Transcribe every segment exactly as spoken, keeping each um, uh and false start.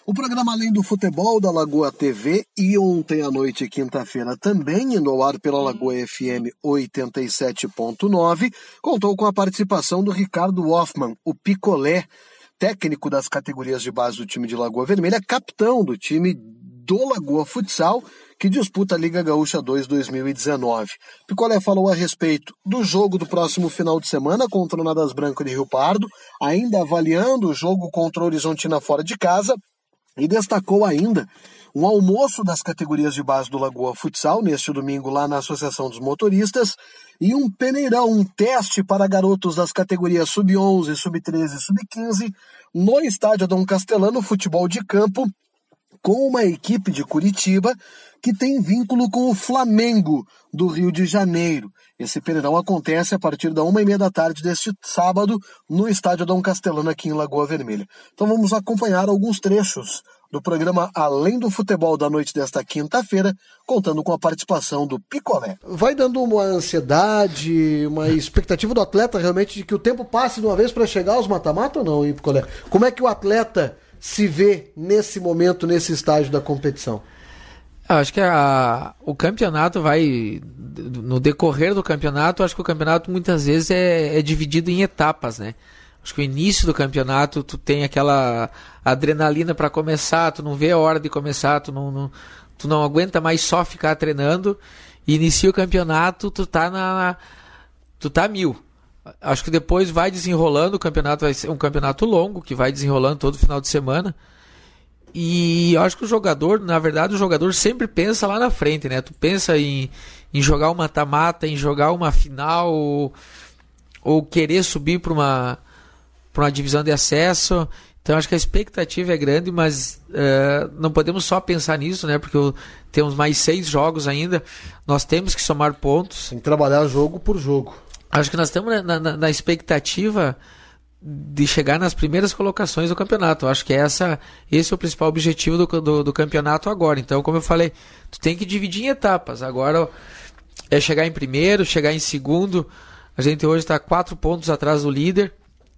O programa Além do Futebol da Lagoa T V e ontem à noite, quinta-feira, também indo ao ar pela Lagoa F M oitenta e sete ponto nove, contou com a participação do Ricardo Hoffmann, o Picolé, técnico das categorias de base do time de Lagoa Vermelha, capitão do time do Lagoa Futsal, que disputa a Liga Gaúcha dois dois mil e dezenove. Picolé falou a respeito do jogo do próximo final de semana contra o Nadas Branco de Rio Pardo, ainda avaliando o jogo contra o Horizontina fora de casa, e destacou ainda um almoço das categorias de base do Lagoa Futsal, neste domingo lá na Associação dos Motoristas, e um peneirão, um teste para garotos das categorias sub onze, sub treze e sub quinze, no estádio Dom Castelano, futebol de campo, com uma equipe de Curitiba que tem vínculo com o Flamengo do Rio de Janeiro. Esse peneirão acontece a partir da uma e meia da tarde deste sábado no estádio Dom Castelano aqui em Lagoa Vermelha. Então vamos acompanhar alguns trechos do programa Além do Futebol da noite desta quinta-feira, contando com a participação do Picolé. Vai dando uma ansiedade, uma expectativa do atleta realmente de que o tempo passe de uma vez para chegar aos mata-mata ou não, hein, Picolé? Como é que o atleta se vê nesse momento, nesse estágio da competição? Eu acho que a, o campeonato vai, no decorrer do campeonato, acho que o campeonato muitas vezes é, é dividido em etapas, né? Acho que o início do campeonato, tu tem aquela adrenalina para começar, tu não vê a hora de começar, tu não, não, tu não aguenta mais só ficar treinando, e inicia o campeonato, tu tá na, tu tá mil. Acho que depois vai desenrolando, o campeonato vai ser um campeonato longo, que vai desenrolando todo final de semana. E eu acho que o jogador, na verdade, o jogador sempre pensa lá na frente, né? Tu pensa em, em jogar um mata-mata, em jogar uma final, ou, ou querer subir para uma, para uma divisão de acesso. Então acho que a expectativa é grande, mas uh, não podemos só pensar nisso, né? Porque temos mais seis jogos ainda, nós temos que somar pontos. Tem que trabalhar jogo por jogo. Acho que nós estamos na, na, na expectativa de chegar nas primeiras colocações do campeonato. Acho que essa, esse é o principal objetivo do, do, do campeonato agora. Então, como eu falei, tu tem que dividir em etapas. Agora é chegar em primeiro, chegar em segundo. A gente hoje está quatro pontos atrás do líder,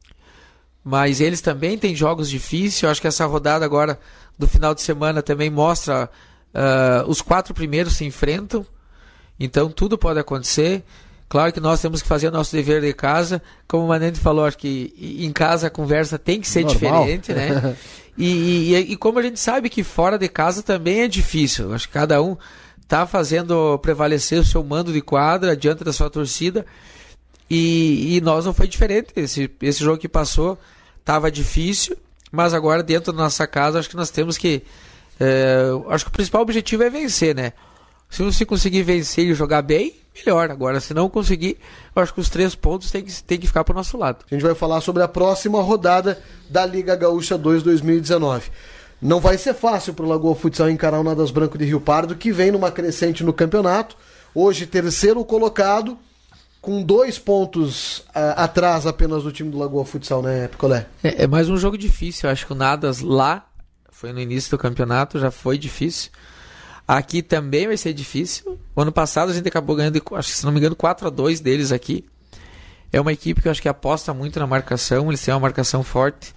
mas eles também têm jogos difíceis. Eu acho que essa rodada agora do final de semana também mostra uh, os quatro primeiros se enfrentam. Então tudo pode acontecer. Claro que nós temos que fazer o nosso dever de casa. Como o Manente falou, acho que em casa a conversa tem que ser normal, diferente, né? e, e, e como a gente sabe que fora de casa também é difícil. Acho que cada um está fazendo prevalecer o seu mando de quadra diante da sua torcida. E, e nós não foi diferente. Esse, esse jogo que passou estava difícil, mas agora dentro da nossa casa acho que nós temos que... É, acho que o principal objetivo é vencer, né? Se você conseguir vencer e jogar bem, melhor. Agora, se não conseguir, eu acho que os três pontos tem que, tem que ficar para o nosso lado. A gente vai falar sobre a próxima rodada da Liga Gaúcha dois dois mil e dezenove. Não vai ser fácil para o Lagoa Futsal encarar o Nadas Branco de Rio Pardo, que vem numa crescente no campeonato. Hoje, terceiro colocado, com dois pontos uh, atrás apenas do time do Lagoa Futsal, né, Picolé? É, é mais um jogo difícil. Eu acho que o Nadas lá, foi no início do campeonato, já foi difícil. Aqui também vai ser difícil. O ano passado a gente acabou ganhando, acho que se não me engano, quatro a dois deles aqui. É uma equipe que eu acho que aposta muito na marcação, eles têm uma marcação forte.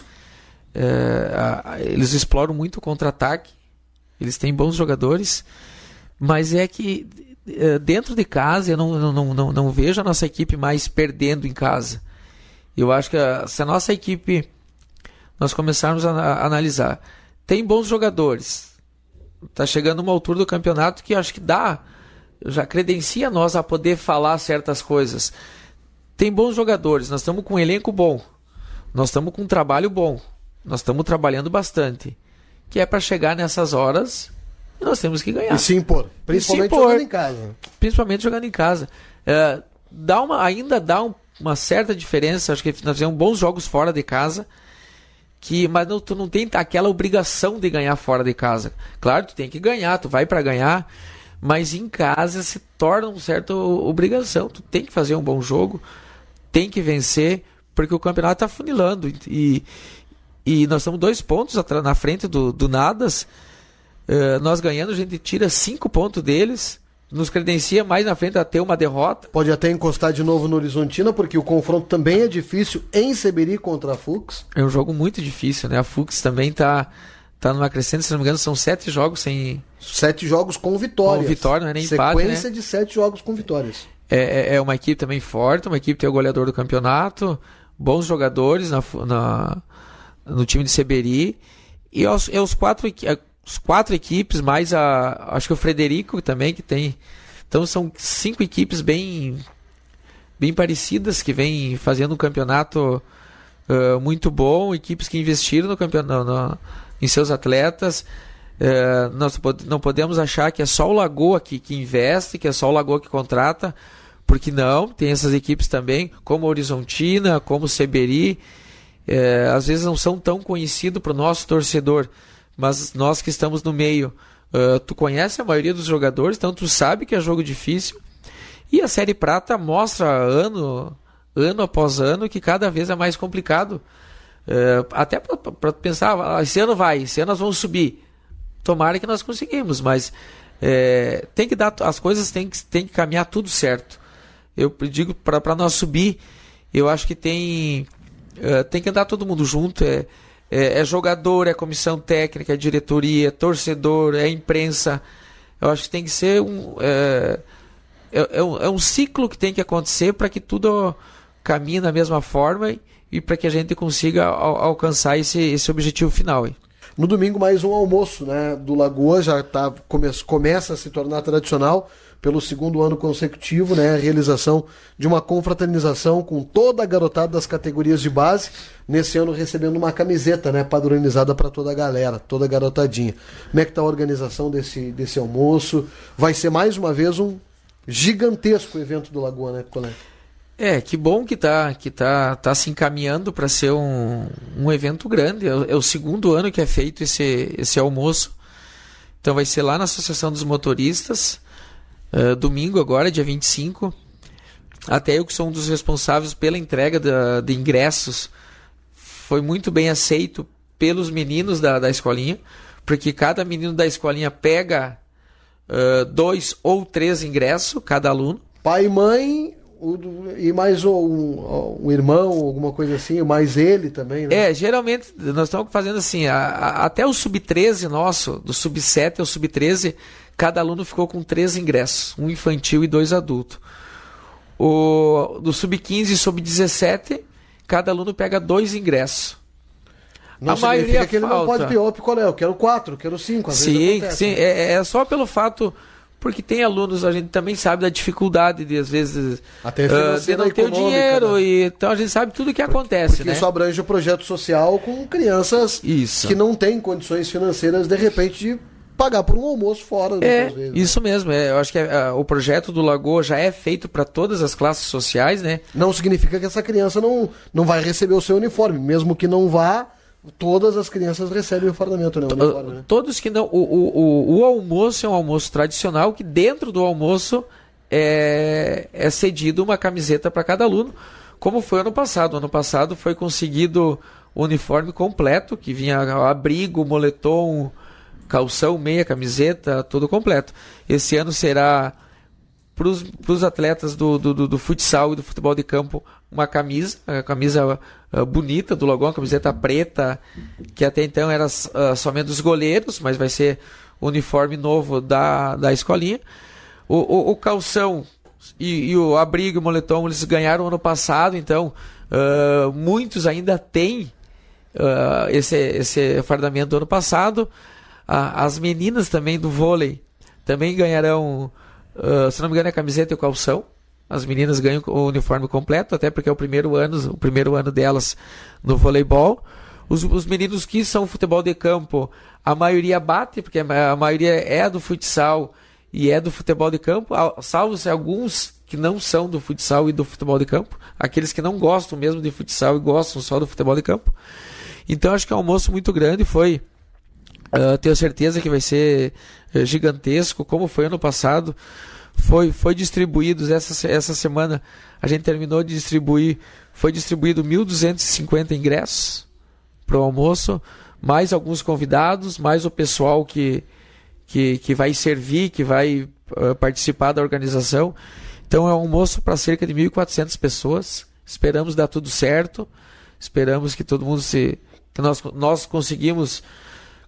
É, eles exploram muito o contra-ataque, eles têm bons jogadores, mas é que é, dentro de casa eu não, não, não, não vejo a nossa equipe mais perdendo em casa. Eu acho que a, se a nossa equipe, nós começarmos a, a analisar, tem bons jogadores, tá chegando uma altura do campeonato que acho que dá, já credencia nós a poder falar certas coisas. Tem bons jogadores, nós estamos com um elenco bom, nós estamos com um trabalho bom, nós estamos trabalhando bastante, que é para chegar nessas horas e nós temos que ganhar. E se impor, principalmente se impor, jogando em casa. Principalmente jogando em casa. É, dá uma, ainda dá um, uma certa diferença, acho que nós fizemos bons jogos fora de casa, que, mas não, tu não tem aquela obrigação de ganhar fora de casa. Claro, tu tem que ganhar, tu vai para ganhar, mas em casa se torna uma certa obrigação. Tu tem que fazer um bom jogo, tem que vencer, porque o campeonato está funilando. E, e nós estamos dois pontos na frente do, do Nadas. Uh, nós ganhando, a gente tira cinco pontos deles, nos credencia mais na frente a ter uma derrota. Pode até encostar de novo no Horizontina, porque o confronto também é difícil em Seberi contra a Fux. É um jogo muito difícil, né? A Fux também está tá numa crescente, se não me engano, são sete jogos sem... Sete jogos com vitórias. Com vitória, não é nem empate, Sequência né? de sete jogos com vitórias. É, é uma equipe também forte, uma equipe que tem o goleador do campeonato, bons jogadores na, na, no time de Seberi, e os, e os, quatro, os quatro equipes, mais a, acho que o Frederico também, que tem... Então são cinco equipes bem, bem parecidas, que vêm fazendo um campeonato uh, muito bom, equipes que investiram no campeonato, no, no, em seus atletas. Uh, nós não podemos achar que é só o Lagoa que, que investe, que é só o Lagoa que contrata, porque não, tem essas equipes também, como a Horizontina, como o Seberi, uh, às vezes não são tão conhecidos para o nosso torcedor, mas nós que estamos no meio, uh, tu conhece a maioria dos jogadores, então tu sabe que é jogo difícil, e a Série Prata mostra ano, ano após ano que cada vez é mais complicado, uh, até para pensar, ah, esse ano vai, esse ano nós vamos subir. Tomara que nós conseguimos, mas é, tem que dar, as coisas têm que, tem que caminhar tudo certo. Eu digo, para nós subir, eu acho que tem, é, tem que andar todo mundo junto. É, é, é jogador, é comissão técnica, é diretoria, é torcedor, é imprensa. Eu acho que tem que ser um, é, é, é um, é um ciclo que tem que acontecer para que tudo caminhe da mesma forma e, e para que a gente consiga al, alcançar esse, esse objetivo final. Hein? No domingo, mais um almoço, né, do Lagoa, já tá, come, começa a se tornar tradicional pelo segundo ano consecutivo, né, a realização de uma confraternização com toda a garotada das categorias de base, nesse ano recebendo uma camiseta, né, padronizada para toda a galera, toda a garotadinha. Como é que está a organização desse, desse almoço? Vai ser mais uma vez um gigantesco evento do Lagoa, né, Picolé? É, que bom que tá, que tá, tá se encaminhando para ser um, um evento grande. É o, é o segundo ano que é feito esse, esse almoço. Então vai ser lá na Associação dos Motoristas, uh, domingo agora, dia vinte e cinco. Até eu que sou um dos responsáveis pela entrega da, de ingressos, foi muito bem aceito pelos meninos da, da escolinha, porque cada menino da escolinha pega uh, dois ou três ingressos, cada aluno. Pai e mãe... O, e mais um, um irmão, alguma coisa assim, mais ele também, né? É, geralmente nós estamos fazendo assim, a, a, até o sub treze nosso, do sub sete ao sub treze, cada aluno ficou com três ingressos, um infantil e dois adultos. O, do sub quinze e sub dezessete, cada aluno pega dois ingressos. Não a maioria que ele falta. Não pode ter, opa, qual é? Eu quero quatro, eu quero cinco. Às sim, vezes acontece, sim, né? é, é só pelo fato... Porque tem alunos, a gente também sabe da dificuldade de, às vezes, até uh, de não ter o dinheiro, né? E então a gente sabe tudo o que acontece, porque né? Isso abrange o projeto social com crianças isso. que não têm condições financeiras, de repente, de pagar por um almoço fora. É, vezes, isso né? mesmo. É, eu acho que é, o projeto do Lagoa já é feito para todas as classes sociais, né? Não significa que essa criança não, não vai receber o seu uniforme, mesmo que não vá... Todas as crianças recebem o fardamento, né? O uniforme, né? Todos que não. O, o, o, o almoço é um almoço tradicional, que dentro do almoço é, é cedido uma camiseta para cada aluno, como foi ano passado. Ano passado foi conseguido o uniforme completo, que vinha abrigo, moletom, calção, meia, camiseta, tudo completo. Esse ano será para os atletas do, do, do, do futsal e do futebol de campo uma camisa, a camisa uh, bonita do Lagoa, uma camiseta preta, que até então era uh, somente dos goleiros, mas vai ser o uniforme novo da, da escolinha. O, o, o calção e, e o abrigo e o moletom eles ganharam ano passado, então uh, muitos ainda têm uh, esse, esse fardamento do ano passado. Uh, as meninas também do vôlei também ganharão, uh, se não me engano, a camiseta e o calção. As meninas ganham o uniforme completo, até porque é o primeiro ano, o primeiro ano delas no voleibol. Os, os meninos que são futebol de campo, a maioria bate, porque a maioria é do futsal e é do futebol de campo, salvo-se alguns que não são do futsal e do futebol de campo, aqueles que não gostam mesmo de futsal e gostam só do futebol de campo. Então acho que é um almoço muito grande, foi, uh, tenho certeza que vai ser uh, gigantesco, como foi ano passado. Foi, foi distribuídos, essa, essa semana a gente terminou de distribuir, foi distribuído mil duzentos e cinquenta ingressos para o almoço, mais alguns convidados, mais o pessoal que, que, que vai servir, que vai uh, participar da organização. Então é um almoço para cerca de mil e quatrocentas pessoas. Esperamos dar tudo certo, esperamos que todo mundo se... que nós, nós conseguimos...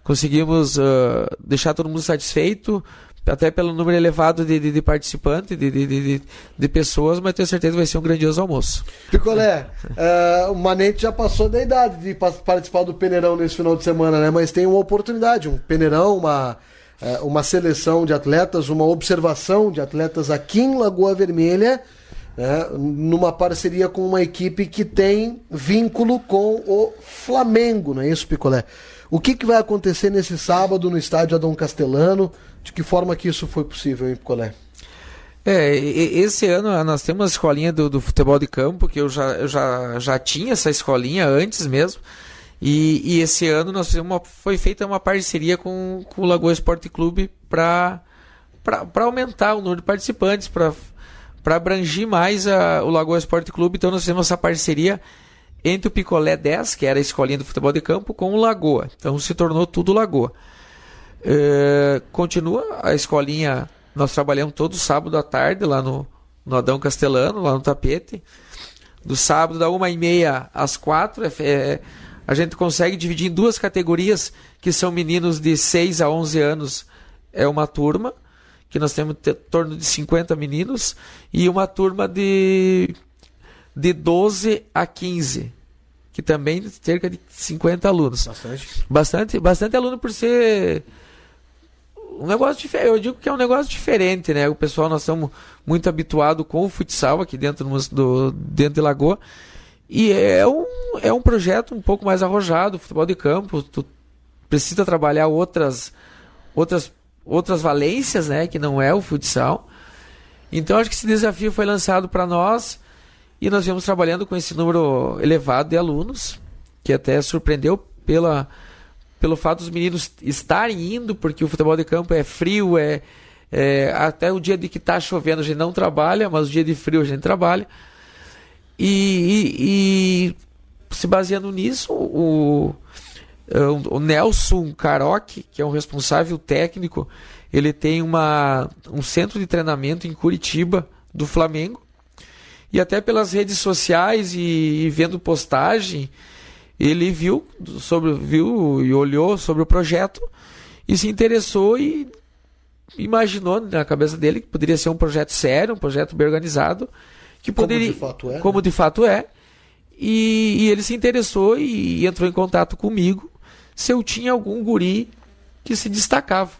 conseguimos uh, deixar todo mundo satisfeito, até pelo número elevado de, de, de participantes, de, de, de, de pessoas, mas tenho certeza que vai ser um grandioso almoço. Picolé, uh, o Manente já passou da idade de participar do Peneirão nesse final de semana, né? Mas tem uma oportunidade, um Peneirão, uma, uh, uma seleção de atletas, uma observação de atletas aqui em Lagoa Vermelha, né? Numa parceria com uma equipe que tem vínculo com o Flamengo, não é isso, Picolé? O que, que vai acontecer nesse sábado no estádio Adão Castelano? De que forma que isso foi possível, hein, Picolé? É, esse ano nós temos uma escolinha do, do futebol de campo, que eu já, eu já, já tinha essa escolinha antes mesmo, e, e esse ano nós fizemos uma, foi feita uma parceria com, com o Lagoa Esporte Clube para aumentar o número de participantes, para abrangir mais a, o Lagoa Esporte Clube. Então nós fizemos essa parceria entre o Picolé dez, que era a escolinha do futebol de campo, com o Lagoa. Então se tornou tudo Lagoa. Uh, continua a escolinha, nós trabalhamos todo sábado à tarde lá no, no Adão Castelano, lá no tapete. Do sábado da uma e meia às quatro, é, é, a gente consegue dividir em duas categorias, que são meninos de seis a onze anos, é uma turma, que nós temos em torno de cinquenta meninos, e uma turma de, de doze a quinze, que também tem cerca de cinquenta alunos. Bastante. Bastante, bastante aluno por ser um negócio diferente. Eu digo que é um negócio diferente, né? O pessoal, nós estamos muito habituados com o futsal aqui dentro, do, dentro de Lagoa, e é um, é um projeto um pouco mais arrojado, futebol de campo. Tu precisa trabalhar outras, outras, outras valências, né? Que não é o futsal. Então acho que esse desafio foi lançado para nós, e nós viemos trabalhando com esse número elevado de alunos, que até surpreendeu pela, pelo fato dos meninos estarem indo, porque o futebol de campo é frio, é, é até o dia de que está chovendo a gente não trabalha, mas o dia de frio a gente trabalha. E, e, e se baseando nisso, o, o Nelson Caroque, que é um responsável técnico, ele tem uma, um centro de treinamento em Curitiba do Flamengo. E até pelas redes sociais e, e vendo postagem, ele viu, sobre, viu e olhou sobre o projeto e se interessou e imaginou na cabeça dele que poderia ser um projeto sério, um projeto bem organizado, que poderia, como de fato é, como né? de fato é. E, e ele se interessou e, e entrou em contato comigo se eu tinha algum guri que se destacava.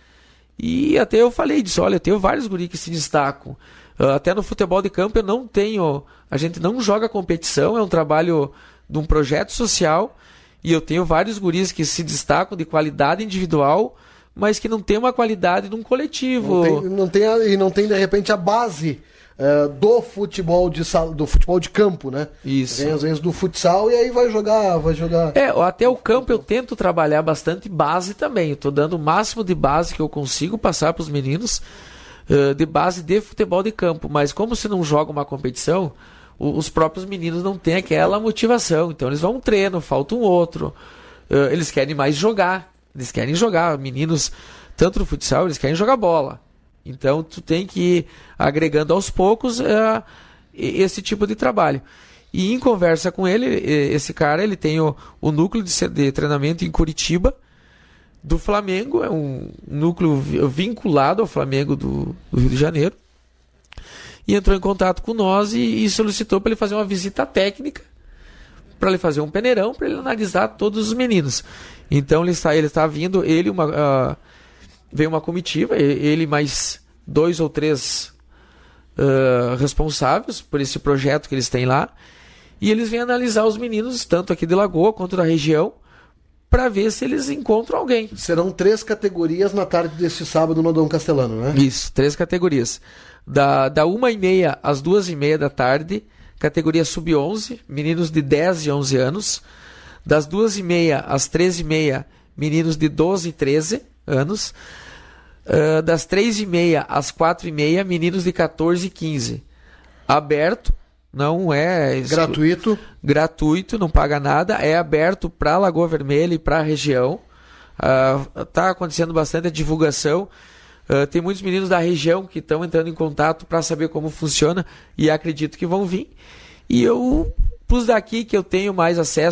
E até eu falei disso, olha, eu tenho vários guris que se destacam. Uh, até no futebol de campo eu não tenho, a gente não joga competição, é um trabalho de um projeto social, e eu tenho vários guris que se destacam de qualidade individual, mas que não tem uma qualidade de um coletivo. Não tem, não tem a, e não tem, de repente, a base uh, do futebol de do futebol de campo, né? Isso. Vem às vezes do futsal e aí vai jogar, vai jogar. É, até o campo eu tento trabalhar bastante base também. Eu tô dando o máximo de base que eu consigo passar para os meninos, uh, de base de futebol de campo. Mas como se não joga uma competição, o, os próprios meninos não têm aquela motivação. Então eles vão um treino, falta um outro. Uh, eles querem mais jogar. Eles querem jogar. Meninos, tanto no futsal, eles querem jogar bola. Então tu tem que ir agregando aos poucos uh, esse tipo de trabalho. E em conversa com ele, esse cara, ele tem o, o núcleo de, de treinamento em Curitiba, do Flamengo, é um núcleo vinculado ao Flamengo do, do Rio de Janeiro, e entrou em contato com nós e, e solicitou para ele fazer uma visita técnica, para ele fazer um peneirão, para ele analisar todos os meninos. Então ele está, ele está vindo, ele uma, uh, veio uma comitiva, ele mais dois ou três uh, responsáveis por esse projeto que eles têm lá, e eles vêm analisar os meninos, tanto aqui de Lagoa quanto da região, para ver se eles encontram alguém. Serão três categorias na tarde deste sábado no Adão Castelano, né? Isso, três categorias. Da, da uma e meia às duas e meia da tarde, categoria sub onze, meninos de dez e onze anos. Das duas e meia às três e meia, meninos de doze e treze anos. Uh, das três e meia às quatro e meia, meninos de catorze e quinze. Aberto. Não é gratuito, gratuito, não paga nada, é aberto para Lagoa Vermelha e para a região. Está uh, acontecendo bastante a divulgação. Uh, tem muitos meninos da região que estão entrando em contato para saber como funciona e acredito que vão vir. E eu, pros daqui que eu tenho mais acesso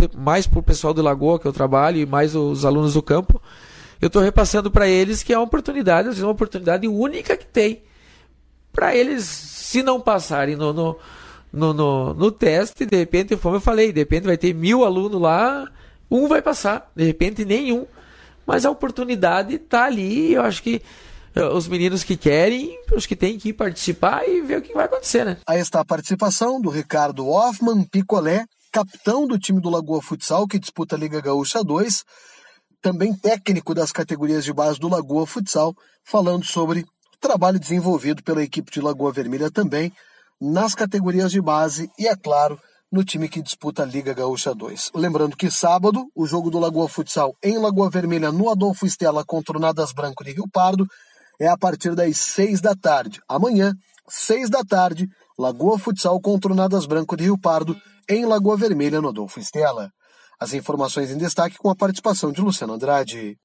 mais para o pessoal do Lagoa que eu trabalho e mais os alunos do campo, eu estou repassando para eles que é uma oportunidade, às vezes uma oportunidade única que tem. Para eles, se não passarem no, no, no, no, no teste, de repente, como eu falei, de repente vai ter mil alunos lá, um vai passar, de repente nenhum. Mas a oportunidade está ali, eu acho que os meninos que querem, os que têm que ir participar e ver o que vai acontecer, né? Aí está a participação do Ricardo Hoffman Picolé, capitão do time do Lagoa Futsal, que disputa a Liga Gaúcha dois, também técnico das categorias de base do Lagoa Futsal, falando sobre o trabalho desenvolvido pela equipe de Lagoa Vermelha também, nas categorias de base e, é claro, no time que disputa a Liga Gaúcha dois. Lembrando que sábado, o jogo do Lagoa Futsal em Lagoa Vermelha, no Adolfo Stella, contra o Nadas Branco de Rio Pardo, é a partir das seis da tarde. Amanhã, seis da tarde, Lagoa Futsal contra o Nadas Branco de Rio Pardo, em Lagoa Vermelha, no Adolfo Stella. As informações em destaque com a participação de Luciano Andrade.